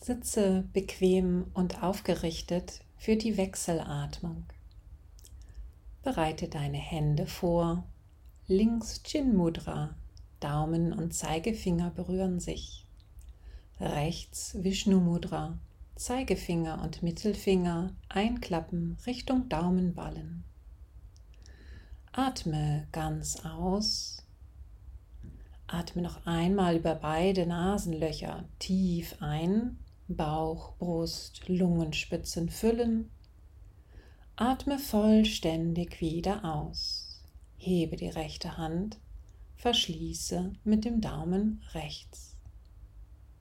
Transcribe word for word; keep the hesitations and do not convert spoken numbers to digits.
Sitze bequem und aufgerichtet für die Wechselatmung. Bereite deine Hände vor. Links Chin Mudra, Daumen und Zeigefinger berühren sich. Rechts Vishnu Mudra, Zeigefinger und Mittelfinger einklappen Richtung Daumenballen. Atme ganz aus. Atme noch einmal über beide Nasenlöcher tief ein, Bauch, Brust, Lungenspitzen füllen. Atme vollständig wieder aus. Hebe die rechte Hand, verschließe mit dem Daumen rechts.